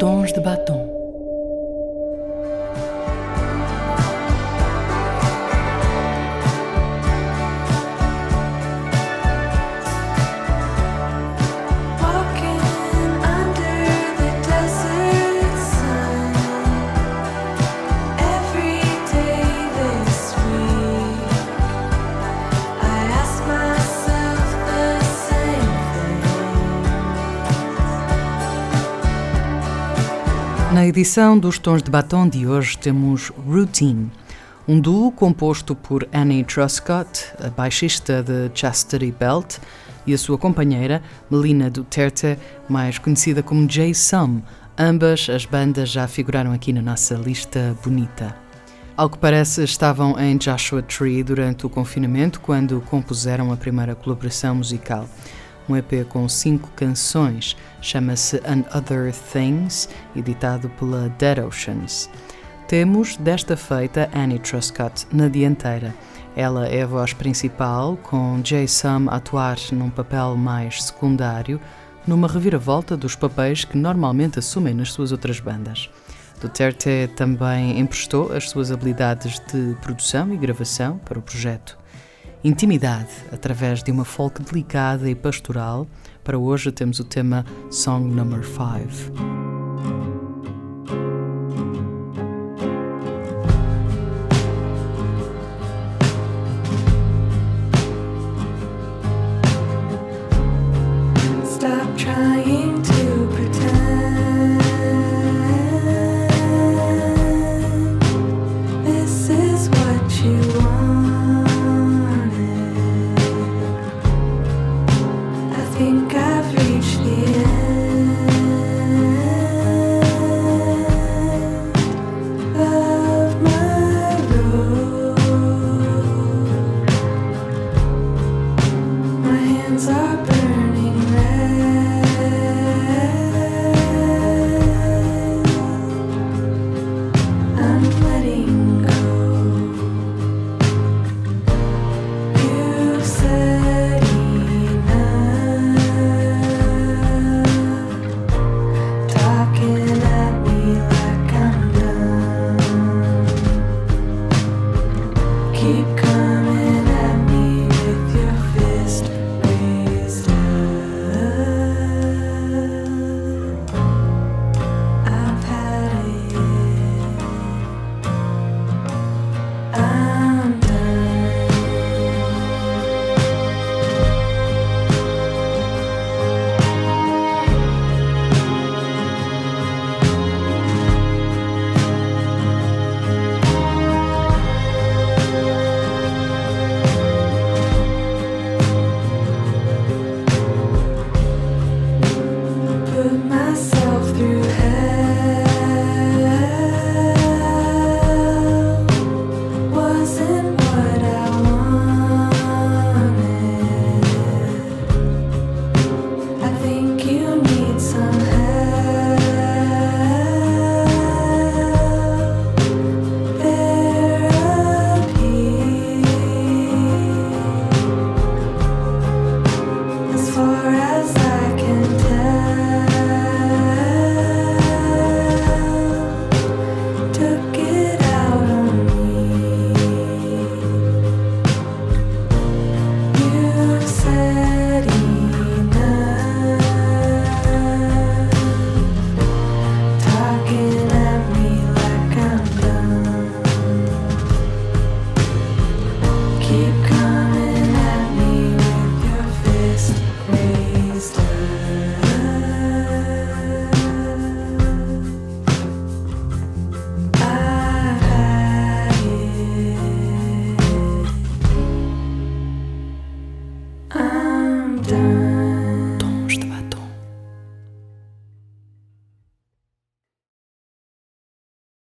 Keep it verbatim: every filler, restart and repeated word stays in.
Tons de Batom. Na edição dos Tons de Batom de hoje temos Routine, um duo composto por Annie Truscott, a baixista de Chastity Belt, e a sua companheira Melina Duterte, mais conhecida como J. Sum. Ambas as bandas já figuraram aqui na nossa lista bonita. Ao que parece, estavam em Joshua Tree durante o confinamento quando compuseram a primeira colaboração musical. Um E P com cinco canções, chama-se And Other Things, editado pela Dead Oceans. Temos, desta feita, Annie Truscott na dianteira. Ela é a voz principal, com J. Sum a atuar num papel mais secundário, numa reviravolta dos papéis que normalmente assumem nas suas outras bandas. Duterte também emprestou as suas habilidades de produção e gravação para o projeto. Intimidade, através de uma folk delicada e pastoral. Para hoje temos o tema Song Number five. Stop trying to pretend this is what you want. I think I've reached the end of my road. My hands are burning red. I'm letting go. You've said talking at me like I'm done. Keep coming at me with your fist raised up. I've had it. I'm done. Put myself through hell. Wasn't what I wanted. I think you need some help. Therapy. As far as I can tell, took it out on me. You've said enough. Talking at me like I'm done. Keep